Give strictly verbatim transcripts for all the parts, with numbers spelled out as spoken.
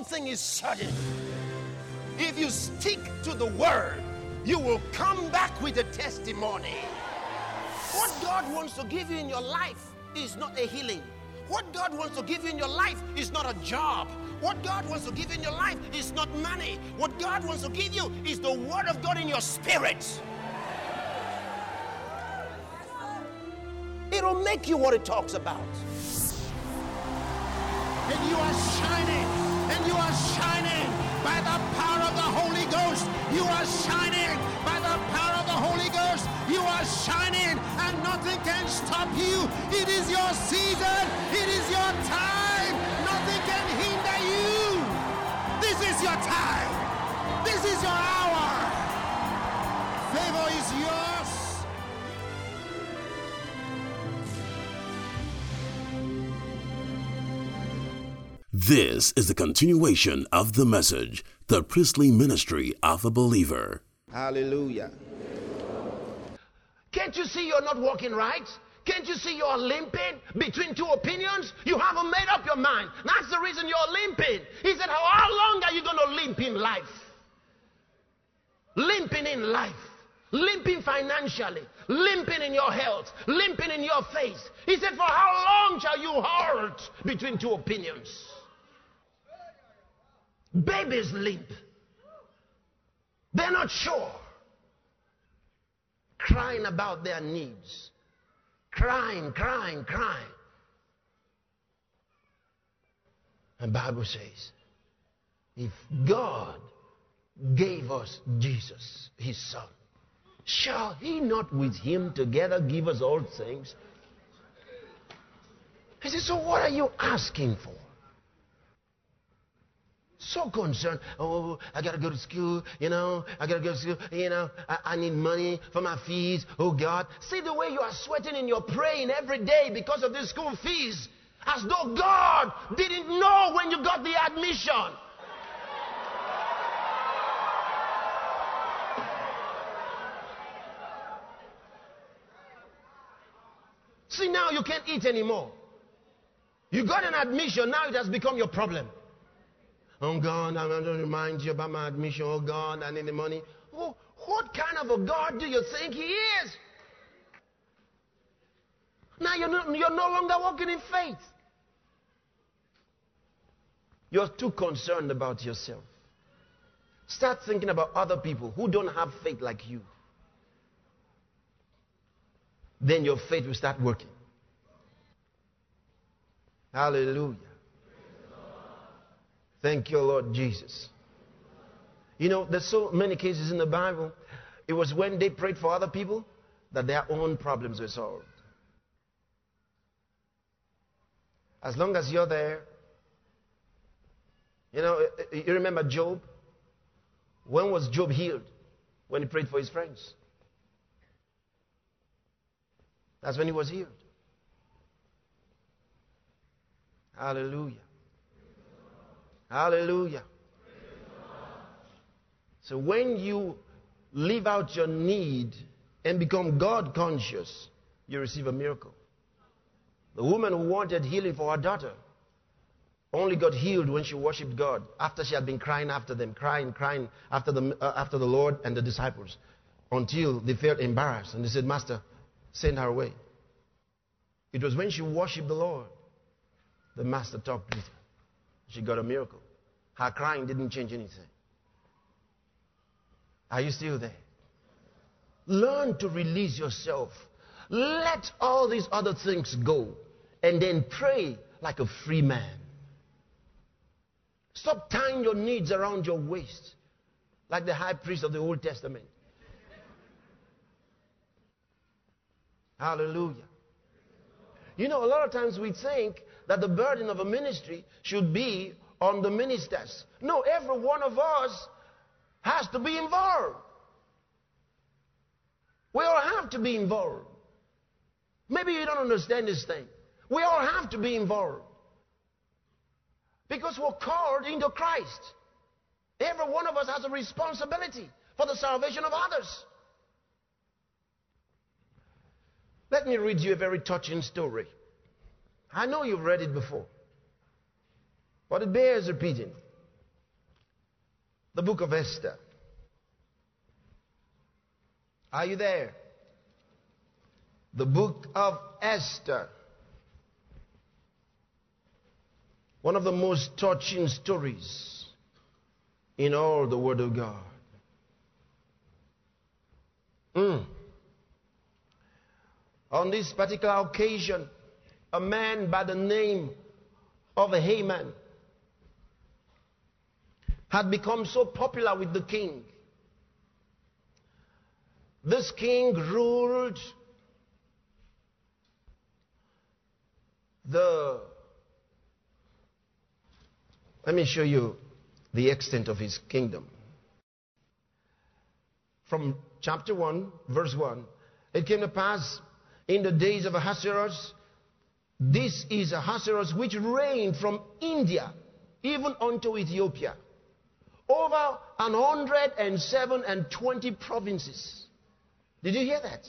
one thing is certain. If you stick to the word, you will come back with a testimony. What God wants to give you in your life is not a healing. What God wants to give you in your life is not a job. What God wants to give you in your life is not money. What God wants to give you is the word of God in your spirit. It'll make you what it talks about. And you are shining, and you are shining by the power of the Holy Ghost. You are shining by the power of the Holy Ghost. You are shining, and nothing can stop you. It is your season. It is your time. Nothing can hinder you. This is your time. This is your hour. Favor is yours. This is the continuation of the message, the priestly ministry of a believer. Hallelujah. Can't you see you're not walking right? Can't you see you're limping between two opinions? You haven't made up your mind. That's the reason you're limping. He said, how, how long are you going to limp in life? Limping in life. Limping financially. Limping in your health. Limping in your faith. He said, for how long shall you halt between two opinions? Babies limp. They're not sure. Crying about their needs. Crying, crying, crying. And the Bible says, if God gave us Jesus, his son, shall he not with him together give us all things? He said, so what are you asking for? So concerned, oh, I gotta go to school, you know, I gotta go to school, you know, I, I need money for my fees, oh God. See the way you are sweating and you're praying every day because of the school fees, as though God didn't know when you got the admission. See, now you can't eat anymore. You got an admission, now it has become your problem. Oh God, I'm going to remind you about my admission. Oh God, I need the money. Oh, what kind of a God do you think he is? Now you're no, you're no longer walking in faith. You're too concerned about yourself. Start thinking about other people who don't have faith like you. Then your faith will start working. Hallelujah. Thank you, Lord Jesus. You know, there's so many cases in the Bible. It was when they prayed for other people that their own problems were solved. As long as you're there. You know, you remember Job? When was Job healed? When he prayed for his friends. That's when he was healed. Hallelujah. Hallelujah. So when you leave out your need and become God conscious, you receive a miracle. The woman who wanted healing for her daughter only got healed when she worshipped God, after she had been crying after them, crying, crying after the, uh, after the Lord and the disciples, until they felt embarrassed and they said, Master, send her away. It was when she worshipped the Lord, the Master talked with her. She got a miracle. Her crying didn't change anything. Are you still there? Learn to release yourself. Let all these other things go. And then pray like a free man. Stop tying your needs around your waist. Like the high priest of the Old Testament. Hallelujah. You know, a lot of times we think that the burden of a ministry should be on the ministers. No, every one of us has to be involved. We all have to be involved. Maybe you don't understand this thing. We all have to be involved. Because we're called into Christ. Every one of us has a responsibility for the salvation of others. Let me read you a very touching story. I know you've read it before, but it bears repeating. The book of Esther. Are you there? The book of Esther. One of the most touching stories in all the Word of God. Mm. On this particular occasion, a man by the name of Haman had become so popular with the king. This king ruled the... Let me show you the extent of his kingdom. From chapter one, verse one. It came to pass in the days of Ahasuerus. This is Ahasuerus which reigned from India even unto Ethiopia, over an hundred and seven and twenty provinces. Did you hear that?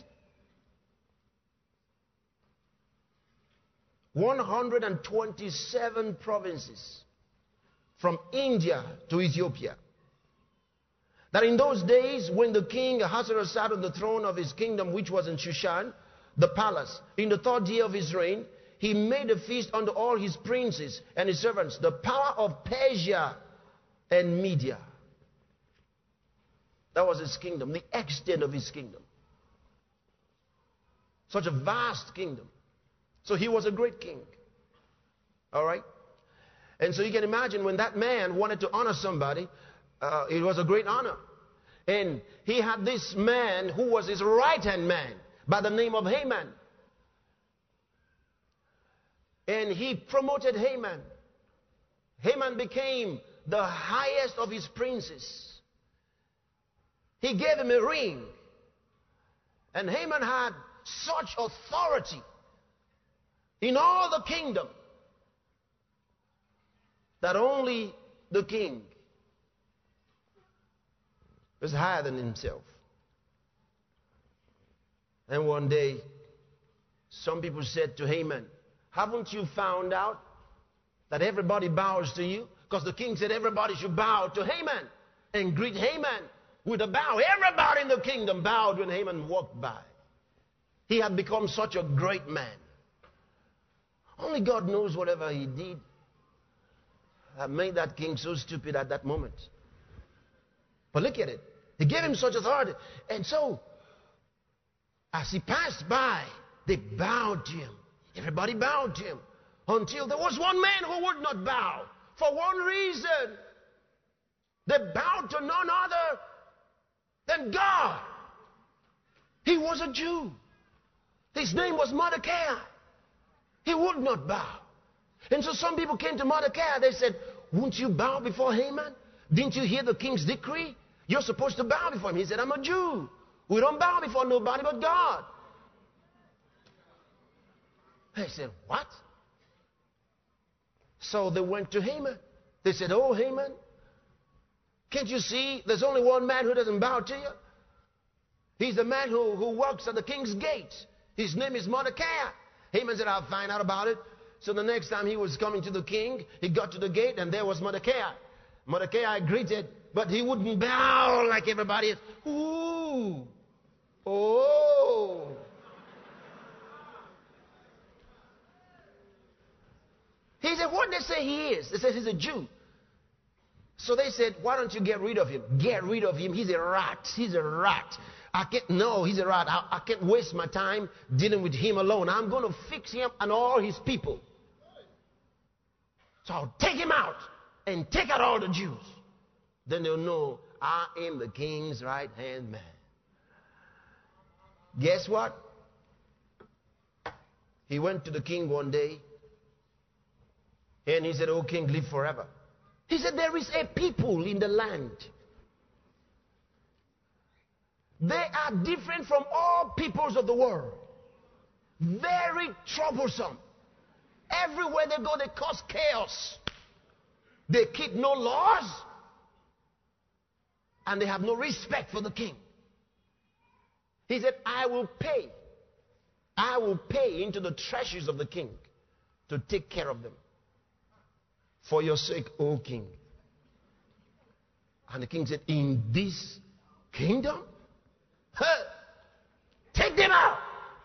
one hundred twenty-seven provinces from India to Ethiopia. That in those days, when the king Ahasuerus sat on the throne of his kingdom, which was in Shushan, the palace, in the third year of his reign, he made a feast unto all his princes and his servants, the power of Persia and Media. That was his kingdom, the extent of his kingdom. Such a vast kingdom. So he was a great king. All right? And so you can imagine when that man wanted to honor somebody, uh, it was a great honor. And he had this man who was his right-hand man by the name of Haman. And he promoted Haman. Haman became the highest of his princes. He gave him a ring. And Haman had such authority in all the kingdom that only the king was higher than himself. And one day, some people said to Haman, haven't you found out that everybody bows to you? Because the king said everybody should bow to Haman and greet Haman with a bow. Everybody in the kingdom bowed when Haman walked by. He had become such a great man. Only God knows whatever he did that made that king so stupid at that moment. But look at it. He gave him such authority. And so, as he passed by, they bowed to him. Everybody bowed to him. Until there was one man who would not bow. For one reason. They bowed to none other than God. He was a Jew. His name was Mordecai. He would not bow. And so some people came to Mordecai. They said, won't you bow before Haman? Didn't you hear the king's decree? You're supposed to bow before him. He said, I'm a Jew. We don't bow before nobody but God. They said, what? So they went to Haman. They said, oh, Haman, can't you see there's only one man who doesn't bow to you? He's the man who, who works at the king's gate. His name is Mordecai. Haman said, I'll find out about it. So the next time he was coming to the king, he got to the gate and there was Mordecai. Mordecai greeted, but he wouldn't bow like everybody else. Ooh. Oh. He said, what did they say he is? They said he's a Jew. So they said, why don't you get rid of him? Get rid of him. He's a rat. He's a rat. I can't, no, he's a rat. I, I can't waste my time dealing with him alone. I'm going to fix him and all his people. So I'll take him out and take out all the Jews. Then they'll know I am the king's right-hand man. Guess what? He went to the king one day and he said, oh, king, live forever. He said, there is a people in the land. They are different from all peoples of the world. Very troublesome. Everywhere they go, they cause chaos. They keep no laws. And they have no respect for the king. He said, I will pay. I will pay into the treasures of the king to take care of them. For your sake, O king. And the king said, in this kingdom? Huh. Take them out.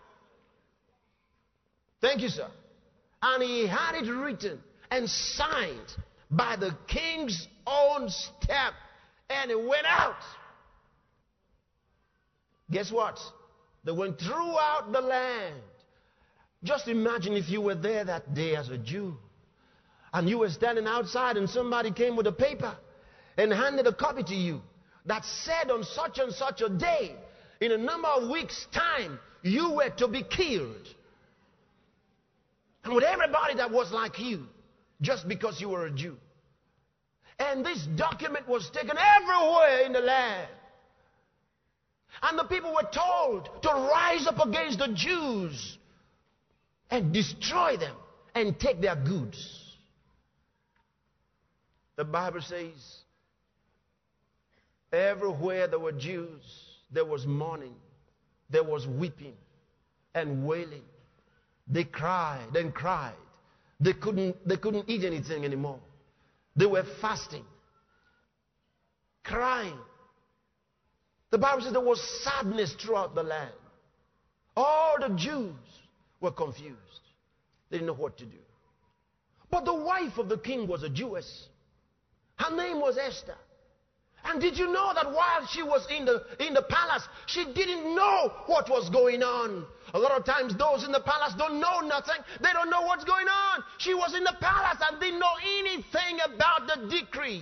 Thank you, sir. And he had it written and signed by the king's own stamp. And it went out. Guess what? They went throughout the land. Just imagine if you were there that day as a Jew. And you were standing outside and somebody came with a paper and handed a copy to you that said on such and such a day, in a number of weeks' time, you were to be killed. And with everybody that was like you, just because you were a Jew. And this document was taken everywhere in the land. And the people were told to rise up against the Jews and destroy them and take their goods. The Bible says, everywhere there were Jews, there was mourning, there was weeping and wailing. They cried and cried. They couldn't, they couldn't eat anything anymore. They were fasting, crying. The Bible says there was sadness throughout the land. All the Jews were confused. They didn't know what to do. But the wife of the king was a Jewess. Her name was Esther. And did you know that while she was in the, in the palace, she didn't know what was going on? A lot of times those in the palace don't know nothing. They don't know what's going on. She was in the palace and didn't know anything about the decree.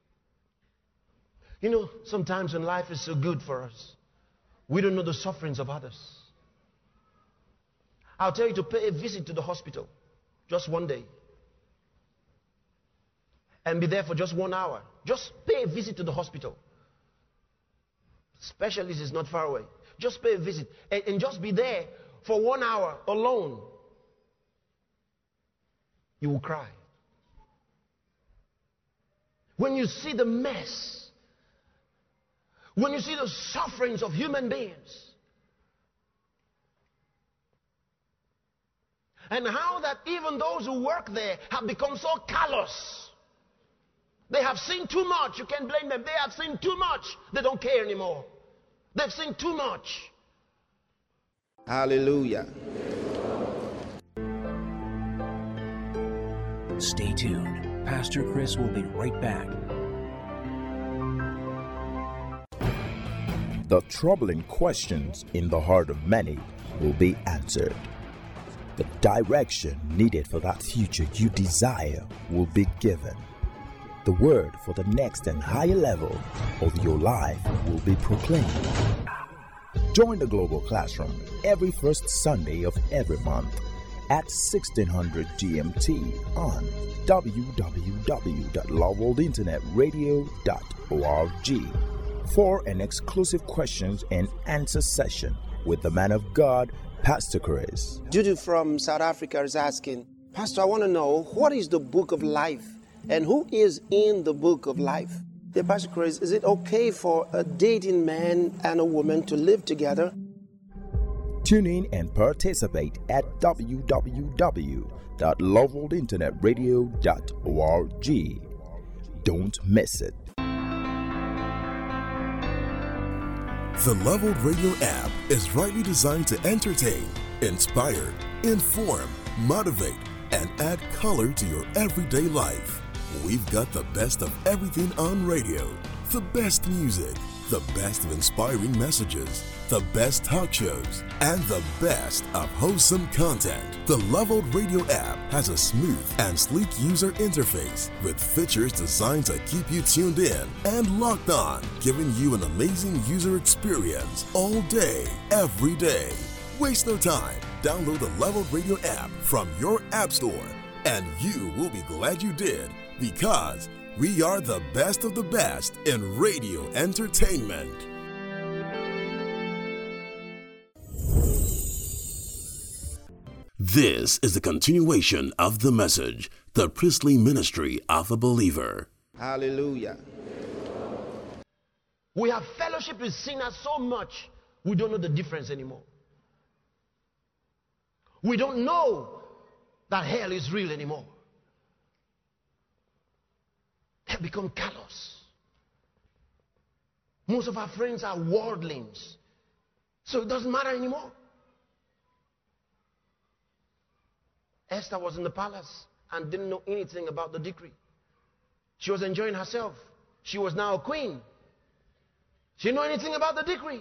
You know, sometimes when life is so good for us, we don't know the sufferings of others. I'll tell you to pay a visit to the hospital, just one day. And be there for just one hour. Just pay a visit to the hospital. Specialist is not far away. Just pay a visit. And, and just be there for one hour alone. You will cry. When you see the mess, when you see the sufferings of human beings, and how that even those who work there have become so callous. They have seen too much. You can't blame them. They have seen too much. They don't care anymore. They've seen too much. Hallelujah. Stay tuned. Pastor Chris will be right back. The troubling questions in the heart of many will be answered. The direction needed for that future you desire will be given. The word for the next and higher level of your life will be proclaimed. Join the Global Classroom every first Sunday of every month at sixteen hundred G M T on w w w dot love world internet radio dot org for an exclusive questions and answer session with the man of God, Pastor Chris. Judy from South Africa is asking, Pastor, I want to know, what is the book of life? And who is in the book of life? Dear Pastor Chris, is it okay for a dating man and a woman to live together? Tune in and participate at w w w dot love world internet radio dot org. Don't miss it. The Leveled Radio app is rightly designed to entertain, inspire, inform, motivate, and add color to your everyday life. We've got the best of everything on radio, the best music, the best of inspiring messages, the best talk shows, and the best of wholesome content. The Leveled Radio app has a smooth and sleek user interface with features designed to keep you tuned in and locked on, giving you an amazing user experience all day, every day. Waste no time. Download the Leveled Radio app from your app store, and you will be glad you did, because we are the best of the best in radio entertainment. This is the continuation of the message, the priestly ministry of a believer. Hallelujah. We have fellowship with sinners so much, we don't know the difference anymore. We don't know that hell is real anymore. Have become callous. Most of our friends are worldlings. So it doesn't matter anymore. Esther was in the palace and didn't know anything about the decree. She was enjoying herself. She was now a queen. She didn't know anything about the decree.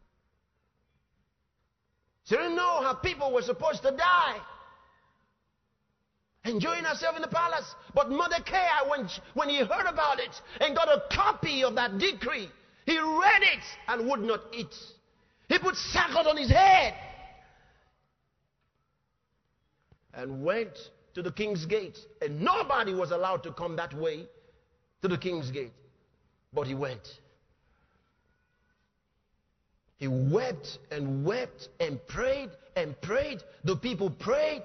She didn't know how people were supposed to die. Enjoying herself in the palace. But Mordecai, when, when he heard about it and got a copy of that decree, he read it and would not eat. He put sackcloth on his head and went to the king's gate. And nobody was allowed to come that way to the king's gate. But he went. He wept and wept and prayed and prayed. The people prayed.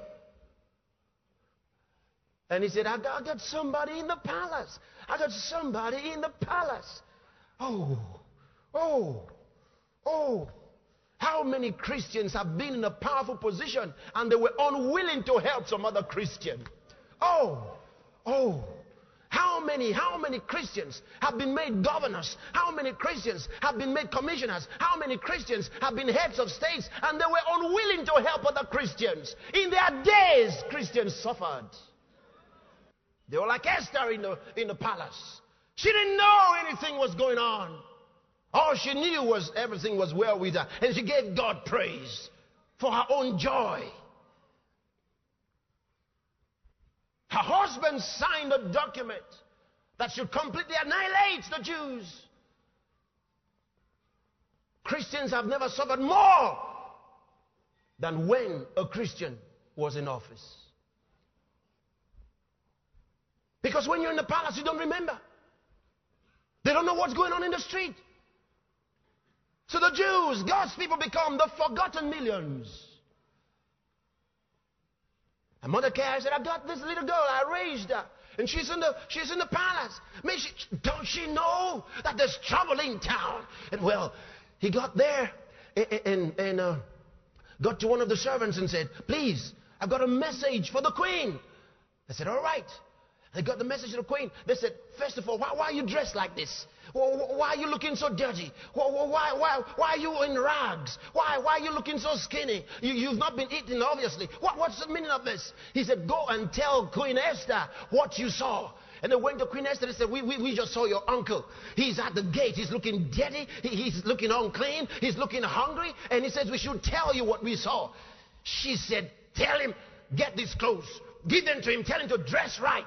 And he said, I got, I got somebody in the palace. I got somebody in the palace. Oh, oh, oh. How many Christians have been in a powerful position and they were unwilling to help some other Christian? Oh, oh. How many, how many Christians have been made governors? How many Christians have been made commissioners? How many Christians have been heads of states and they were unwilling to help other Christians? In their days, Christians suffered. They were like Esther in the, in the palace. She didn't know anything was going on. All she knew was everything was well with her. And she gave God praise for her own joy. Her husband signed a document that should completely annihilate the Jews. Christians have never suffered more than when a Christian was in office. Because when you're in the palace, you don't remember. They don't know what's going on in the street. So the Jews, God's people, become the forgotten millions. And Mordecai said, I got this little girl, I raised her. And she's in the, she's in the palace. May she, don't she know that there's trouble in town? And well, he got there and, and, and uh, got to one of the servants and said, please, I've got a message for the queen. They said, all right. They got the message to the queen. They said, first of all, why, why are you dressed like this? Why are you looking so dirty? Why, why, why, why are you in rags? Why, why are you looking so skinny? You, you've not been eating, obviously. What, what's the meaning of this? He said, go and tell Queen Esther what you saw. And they went to Queen Esther and said, we, we, we just saw your uncle. He's at the gate. He's looking dirty. He, he's looking unclean. He's looking hungry. And he says, we should tell you what we saw. She said, tell him, get these clothes. Give them to him. Tell him to dress right.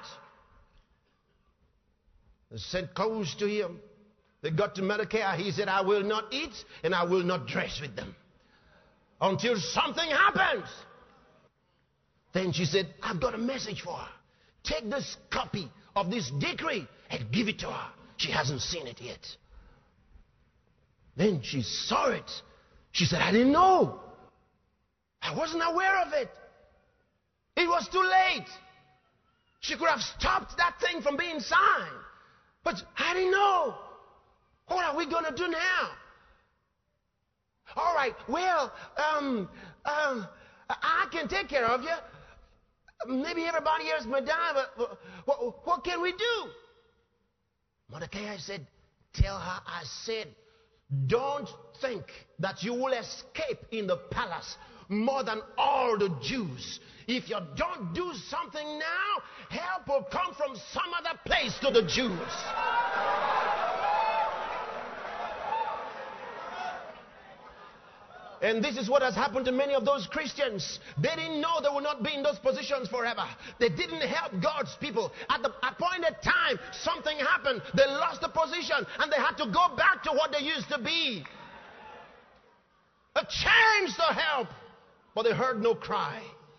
They sent clothes to him. They got to Mordecai. He said, I will not eat and I will not dress with them until something happens. Then she said, I've got a message for her. Take this copy of this decree and give it to her. She hasn't seen it yet. Then she saw it. She said, I didn't know. I wasn't aware of it. It was too late. She could have stopped that thing from being signed. But I didn't know. What are we going to do now? All right, well, um, um, I can take care of you. Maybe everybody else may die, but what, what can we do? Mordecai said, tell her I said, don't think that you will escape in the palace more than all the Jews. If you don't do something now, help will come from some other place to the Jews. And this is what has happened to many of those Christians. They didn't know they would not be in those positions forever. They didn't help God's people. At the appointed time, something happened. They lost the position and they had to go back to what they used to be. A chance to help, but they heard no cry.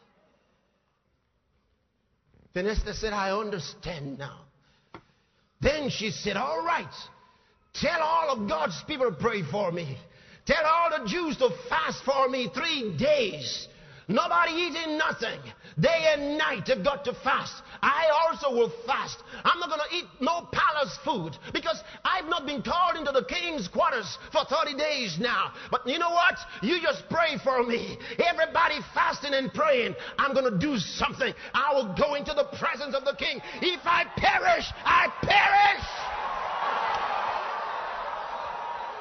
Then Esther said, I understand now. Then she said, all right, tell all of God's people to pray for me. Tell all the Jews to fast for me three days. Nobody eating nothing. Day and night they've got to fast. I also will fast. I'm not going to eat no palace food because I've not been called into the king's quarters for thirty days now. But you know what? You just pray for me. Everybody fasting and praying. I'm going to do something. I will go into the presence of the king. If I perish, I perish.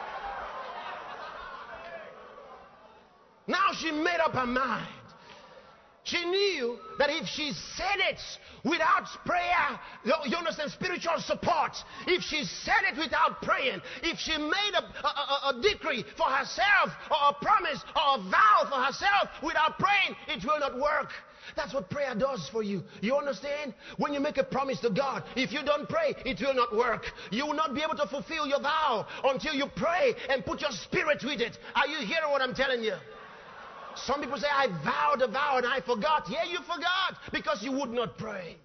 she made up her mind. She knew that if she said it without prayer, you understand, spiritual support, if she said it without praying, if she made a, a, a decree for herself, or a promise, or a vow for herself without praying, it will not work. That's what prayer does for you. You understand? When you make a promise to God, if you don't pray, it will not work. You will not be able to fulfill your vow until you pray and put your spirit with it. Are you hearing what I'm telling you? Some people say, I vowed a vow and I forgot. Yeah, you forgot because you would not pray.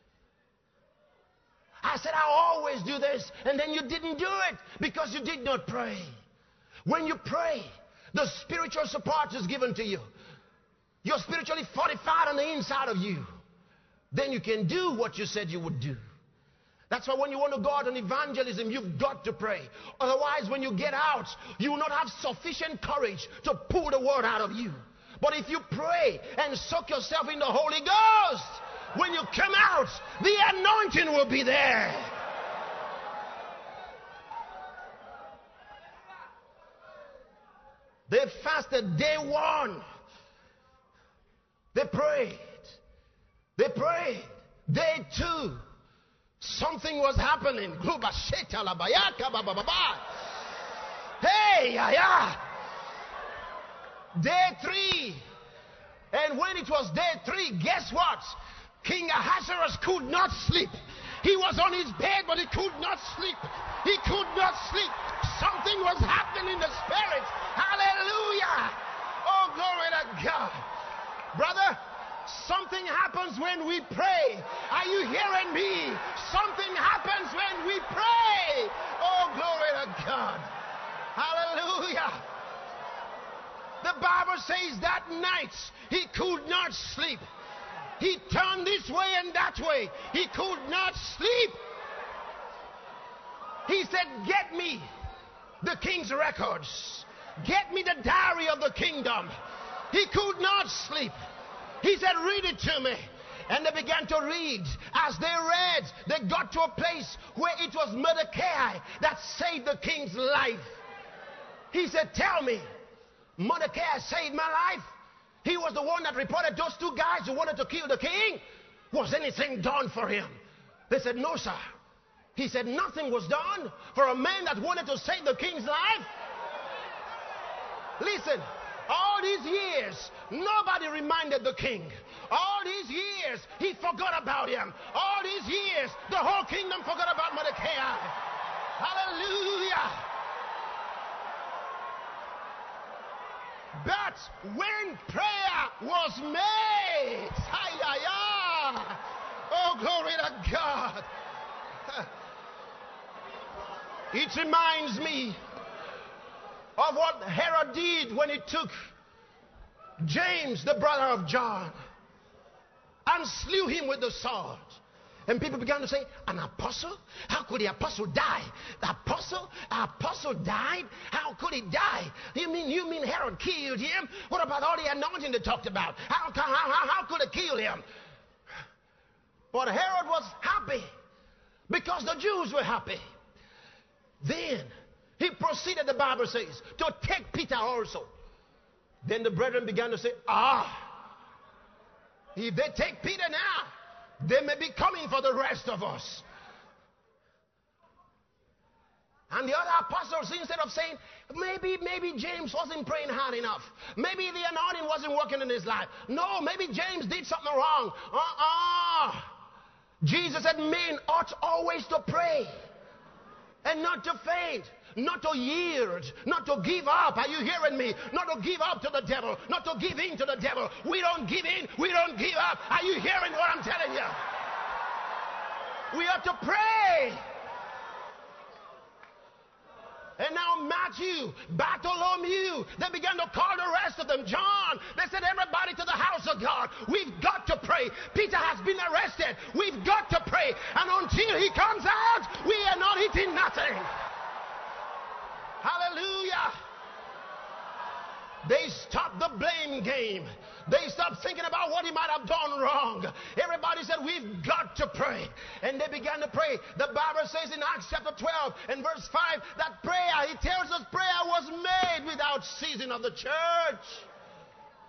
I said, I always do this, and then you didn't do it because you did not pray. When you pray, the spiritual support is given to you. You're spiritually fortified on the inside of you. Then you can do what you said you would do. That's why when you want to go out on evangelism, you've got to pray. Otherwise, when you get out, you will not have sufficient courage to pull the word out of you. But if you pray and soak yourself in the Holy Ghost, when you come out, the anointing will be there. They fasted day one. They prayed. They prayed. Day two. Something was happening. Hey, yeah, yeah. Day three. And when it was day three, guess what? King Ahasuerus could not sleep. He was on his bed, but he could not sleep. He could not sleep. Something was happening in the spirit. Hallelujah. Oh, glory to God. Brother, something happens when we pray. Are you hearing me? Something happens when we pray. Oh, glory to God. Hallelujah. The Bible says that night he could not sleep. He turned this way and that way. He could not sleep. He said, get me the king's records. Get me the diary of the kingdom. He could not sleep. He said, read it to me. And they began to read. As they read, they got to a place where it was Mordecai that saved the king's life. He said, tell me, Mordecai saved my life? He was the one that reported those two guys who wanted to kill the king. Was anything done for him? They said, no, sir. He said, nothing was done for a man that wanted to save the king's life? Listen. All these years, nobody reminded the king. All these years, he forgot about him. All these years, the whole kingdom forgot about Mordecai. Hallelujah. But when prayer was made, oh, glory to God. It reminds me of what Herod did when he took James, the brother of John, and slew him with the sword. And people began to say, an apostle? How could the apostle die? The apostle? An apostle died? How could he die? You mean you mean Herod killed him? What about all the anointing they talked about? How, how, how, how could it kill him? But Herod was happy because the Jews were happy. Then he proceeded, the Bible says, to take Peter also. Then the brethren began to say, ah, if they take Peter now, they may be coming for the rest of us. And the other apostles, instead of saying, maybe, maybe James wasn't praying hard enough. Maybe the anointing wasn't working in his life. No, maybe James did something wrong. Uh-uh. Jesus said men ought always to pray and not to faint. Not to yield, not to give up. Are you hearing me? Not to give up to the devil, not to give in to the devil. We don't give in, we don't give up. Are you hearing what I'm telling you? We are to pray. And now Matthew, Bartholomew, they began to call the rest of them. John, they said, everybody to the house of God. We've got to pray. Peter has been arrested. We've got to pray. And until he comes out, we are not eating nothing. Hallelujah. They stopped the blame game. They stopped thinking about what he might have done wrong. Everybody said, we've got to pray. And they began to pray. The Bible says in Acts chapter twelve and verse five that prayer, he tells us prayer was made without ceasing of the church.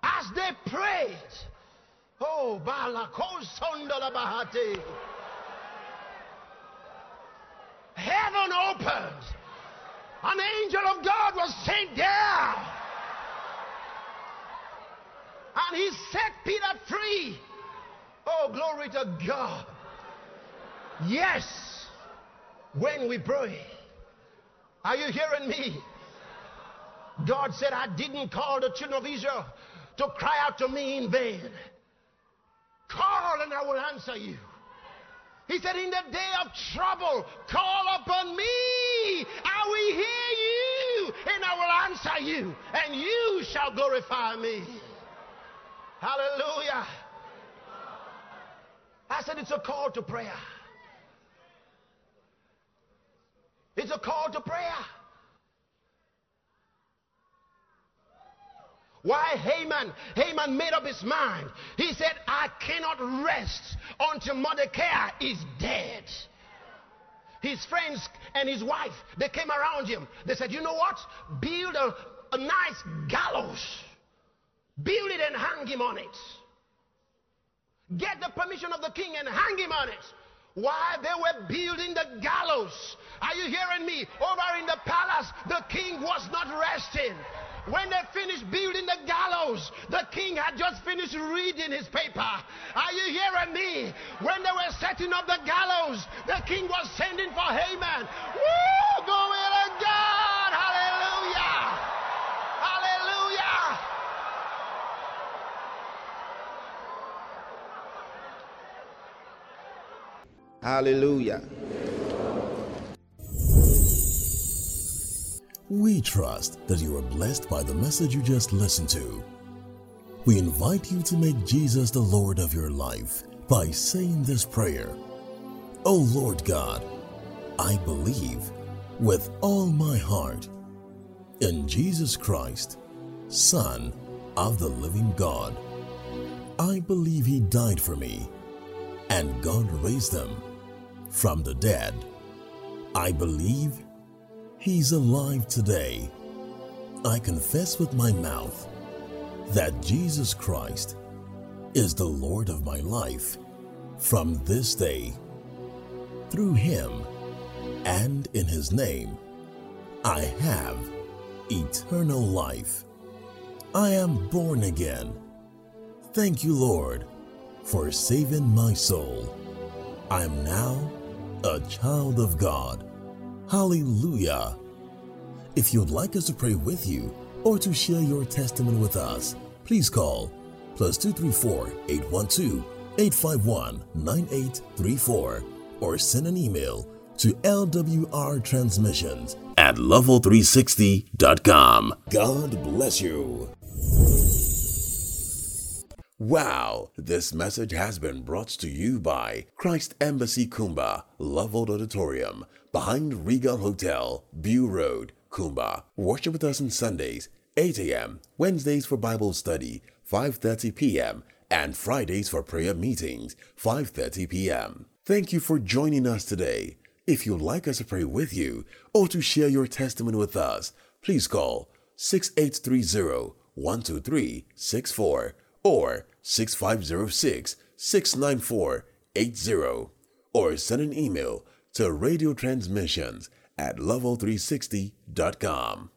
As they prayed, oh, Balakosondalabahate, heaven opened. An angel of God was sent down. And he set Peter free. Oh, glory to God. Yes, when we pray. Are you hearing me? God said, I didn't call the children of Israel to cry out to me in vain. Call and I will answer you. He said, in the day of trouble, call upon me. I will hear you and I will answer you, and you shall glorify me. Hallelujah. I said it's a call to prayer. It's a call to prayer. Why Haman? Haman made up his mind. He said, I cannot rest until Mordecai is dead. His friends and his wife, they came around him. They said, you know what? Build a, a nice gallows. Build it and hang him on it. Get the permission of the king and hang him on it. While they were building the gallows, are you hearing me? Over in the palace, the king was not resting. When they finished building the gallows, the king had just finished reading his paper. Are you hearing me? When they were setting up the gallows, the king was sending for Haman. Woo! Glory to God! Hallelujah! Hallelujah! Hallelujah. We trust that you are blessed by the message you just listened to. We invite you to make Jesus the Lord of your life by saying this prayer. O Lord God, I believe with all my heart in Jesus Christ, Son of the living God. I believe He died for me and God raised Him from the dead. I believe He's alive today. I confess with my mouth that Jesus Christ is the Lord of my life from this day. Through Him and in His name, I have eternal life. I am born again. Thank you, Lord, for saving my soul. I am now a child of God. Hallelujah. If you'd like us to pray with you or to share your testimony with us, please call plus two three four, eight one two, eight five one, nine eight three four or send an email to L W R transmissions at level three sixty dot com. God bless you. Wow, this message has been brought to you by Christ Embassy Kumba, Leveled Auditorium, behind Regal Hotel, Bew Road, Kumba. Worship with us on Sundays, eight a.m., Wednesdays for Bible study, five thirty p.m., and Fridays for prayer meetings, five thirty p.m. Thank you for joining us today. If you'd like us to pray with you or to share your testimony with us, please call six eight three zero, one two three, six four or six five zero six, six nine four, eight zero or send an email to radio transmissions at level three sixty dot com.